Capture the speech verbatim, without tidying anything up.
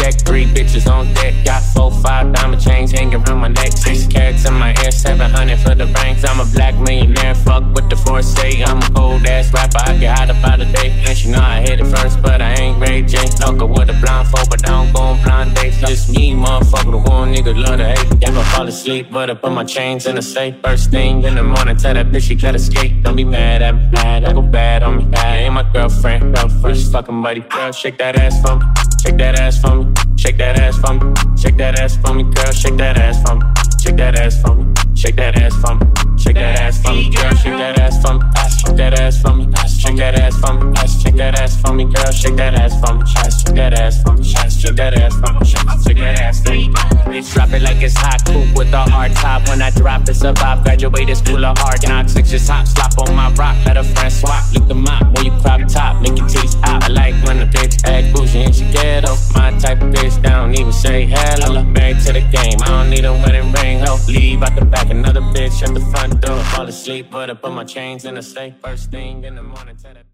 check, three bitches on deck. Got four, five diamond chains hanging around my neck. Six carats in my ear, seven hundred for the banks. I'm a black millionaire, fuck with the foresight. I'm a cold ass rapper, I get hot about a day. And she know I hit it first, but I ain't Ray J. Loco with a blindfold, but I don't go on blind dates. Just me, motherfucker, the one nigga love to hate. Never fall asleep, but I put my chains in the safe. First thing in the morning, tell that bitch she gotta skate. Don't be mad at me, mad, don't go bad on me. Bad. Ain't my girlfriend, girlfriend, just fucking buddy. Girl, shake that ass for me, shake that ass for me, shake that ass for me, shake that ass for me, girl, shake that ass for me, shake that ass for me, shake that ass for me, shake that ass for me, girl, shake that ass for me, shake that ass for me, shake that ass for me, shake that ass for me, girl, shake that ass for me, shake that ass for me, shake that ass for me, shake that ass for me. Bitch, drop it like it's hot, coupe with a hard top. When I drop it, survive, graduated school of hard knocks. Six just hop, slop on my rock, let a friend swap. Lick them up when you crop top, make your titties out. I like when the bitch act bougie and she ghetto. My type of bitch, they don't even say hello. Married to the game, I don't need a wedding ring. Ho, leave out the back, another bitch at the front door. Fall asleep, but I put my chains in the safe. First thing in the morning, tell that